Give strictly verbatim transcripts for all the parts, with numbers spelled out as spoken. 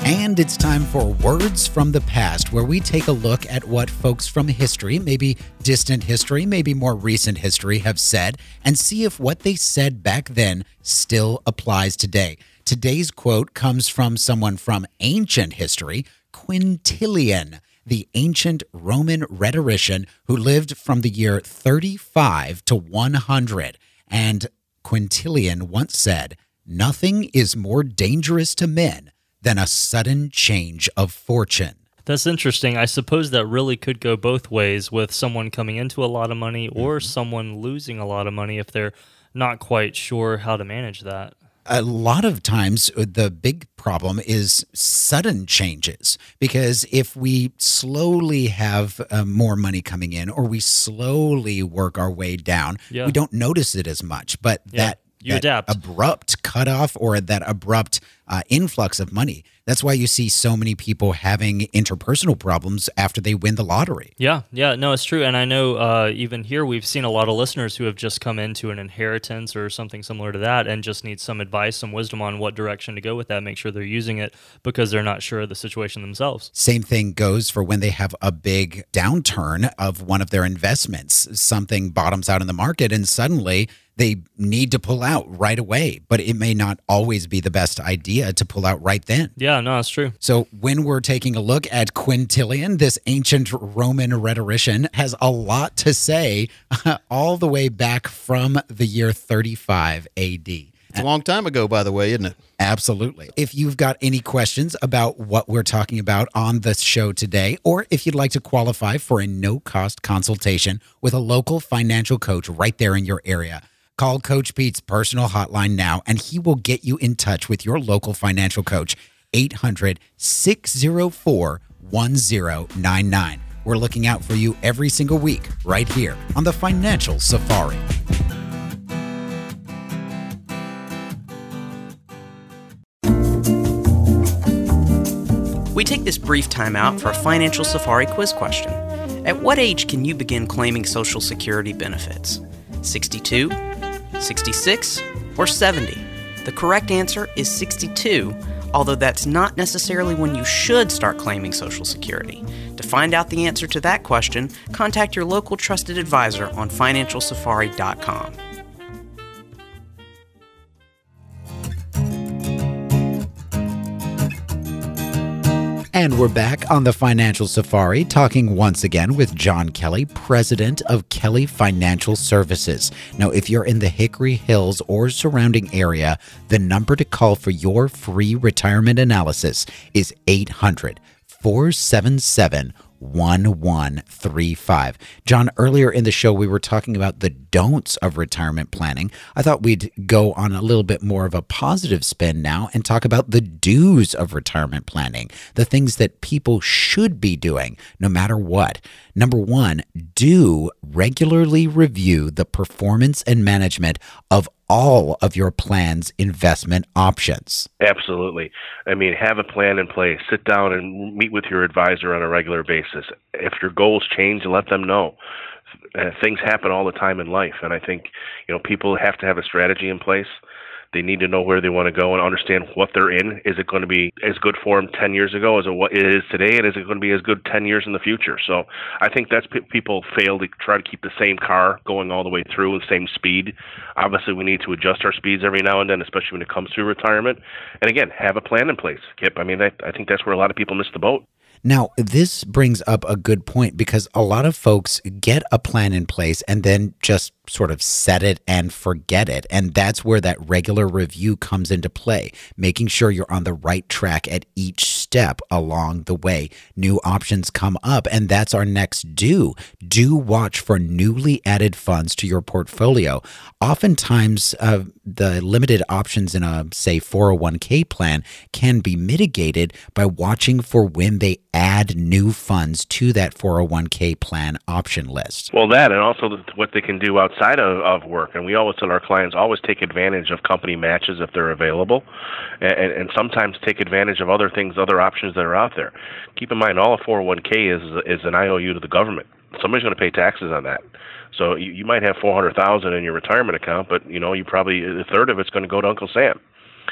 And it's time for Words from the Past, where we take a look at what folks from history, maybe distant history, maybe more recent history, have said, and see if what they said back then still applies today. Today's quote comes from someone from ancient history, Quintilian, the ancient Roman rhetorician who lived from the year thirty-five to one hundred. And Quintilian once said, "Nothing is more dangerous to men than a sudden change of fortune." That's interesting. I suppose that really could go both ways with someone coming into a lot of money or mm-hmm. someone losing a lot of money if they're not quite sure how to manage that. A lot of times the big problem is sudden changes, because if we slowly have uh, more money coming in or we slowly work our way down, yeah. we don't notice it as much. But yeah. that You that adapt. abrupt cutoff or that abrupt uh, influx of money. That's why you see so many people having interpersonal problems after they win the lottery. Yeah, yeah, no, it's true. And I know uh, even here we've seen a lot of listeners who have just come into an inheritance or something similar to that and just need some advice, some wisdom on what direction to go with that, make sure they're using it because they're not sure of the situation themselves. Same thing goes for when they have a big downturn of one of their investments. Something bottoms out in the market and suddenly they need to pull out right away, but it may not always be the best idea to pull out right then. Yeah, no, that's true. So when we're taking a look at Quintilian, this ancient Roman rhetorician has a lot to say all the way back from the year thirty-five A D. It's a long time ago, by the way, isn't it? Absolutely. If you've got any questions about what we're talking about on the show today, or if you'd like to qualify for a no-cost consultation with a local financial coach right there in your area, call Coach Pete's personal hotline now, and he will get you in touch with your local financial coach, eight hundred, six oh four, one oh nine nine. We're looking out for you every single week right here on the Financial Safari. We take this brief time out for a Financial Safari quiz question. At what age can you begin claiming Social Security benefits? sixty-two? sixty-six, or seventy? The correct answer is sixty-two, although that's not necessarily when you should start claiming Social Security. To find out the answer to that question, contact your local trusted advisor on financial safari dot com. And we're back on the Financial Safari, talking once again with John Kelly, president of Kelly Financial Services. Now, if you're in the Hickory Hills or surrounding area, the number to call for your free retirement analysis is eight hundred, four seven seven, one one three five. John, earlier in the show, we were talking about the don'ts of retirement planning. I thought we'd go on a little bit more of a positive spin now and talk about the do's of retirement planning, the things that people should be doing no matter what. Number one, do regularly review the performance and management of all of your plan's investment options. Absolutely. I mean, have a plan in place. Sit down and meet with your advisor on a regular basis. If your goals change, let them know. Uh, things happen all the time in life, and I think, you know, people have to have a strategy in place. They need to know where they want to go and understand what they're in. Is it going to be as good for them ten years ago as it is today, and is it going to be as good ten years in the future? So I think that's p- people fail to try to keep the same car going all the way through, the same speed. Obviously, we need to adjust our speeds every now and then, especially when it comes to retirement. And again, have a plan in place, Kip. I mean, I, I think that's where a lot of people miss the boat. Now, this brings up a good point, because a lot of folks get a plan in place and then just sort of set it and forget it. And that's where that regular review comes into play, making sure you're on the right track at each step along the way. New options come up, and that's our next do. Do watch for newly added funds to your portfolio. Oftentimes, uh, the limited options in a, say, four oh one k plan can be mitigated by watching for when they add new funds to that four oh one k plan option list. Well, that, and also what they can do outside of, of work. And we always tell our clients, always take advantage of company matches if they're available, and, and sometimes take advantage of other things, other options that are out there. Keep in mind, all a four oh one k is is an I O U to the government. Somebody's going to pay taxes on that. So you, you might have four hundred thousand dollars in your retirement account, but you know you probably a third of it's going to go to Uncle Sam.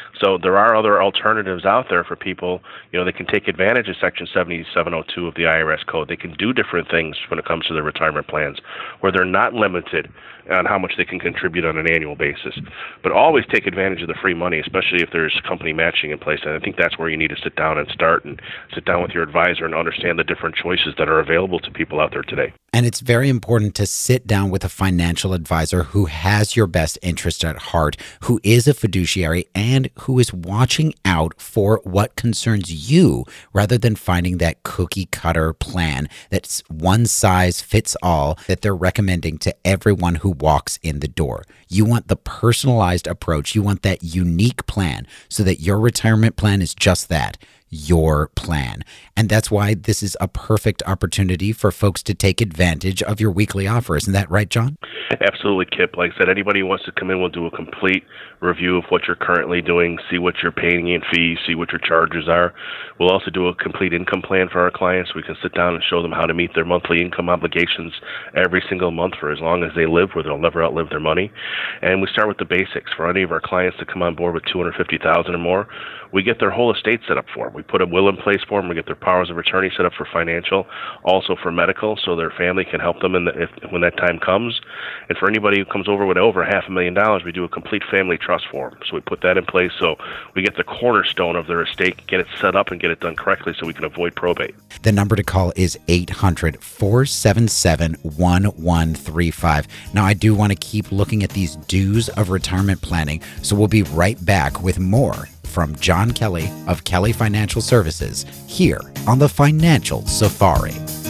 So there are other alternatives out there for people. You know, they can take advantage of Section seventy-seven oh two of the I R S code. They can do different things when it comes to their retirement plans, where they're not limited on how much they can contribute on an annual basis. But always take advantage of the free money, especially if there's company matching in place. And I think that's where you need to sit down and start and sit down with your advisor and understand the different choices that are available to people out there today. And it's very important to sit down with a financial advisor who has your best interest at heart, who is a fiduciary, and who is watching out for what concerns you rather than finding that cookie cutter plan that's one size fits all that they're recommending to everyone who walks in the door. You want the personalized approach. You want that unique plan so that your retirement plan is just that, your plan. And that's why this is a perfect opportunity for folks to take advantage of your weekly offer. Isn't that right, John? Absolutely, Kip. Like I said, anybody who wants to come in, we'll do a complete review of what you're currently doing, see what you're paying in fees, see what your charges are. We'll also do a complete income plan for our clients. We can sit down and show them how to meet their monthly income obligations every single month for as long as they live, where they'll never outlive their money. And we start with the basics. For any of our clients that come on board with two hundred fifty thousand dollars or more, we get their whole estate set up for them. We put a will in place for them. We get their powers of attorney set up for financial, also for medical, so their family can help them in the, if, when that time comes. And for anybody who comes over with over half a million dollars, we do a complete family trust for them. So we put that in place so we get the cornerstone of their estate, get it set up and get it done correctly so we can avoid probate. The number to call is eight hundred, four seven seven, one one three five. Now, I do want to keep looking at these do's of retirement planning, so we'll be right back with more from John Kelly of Kelly Financial Services here on the Financial Safari.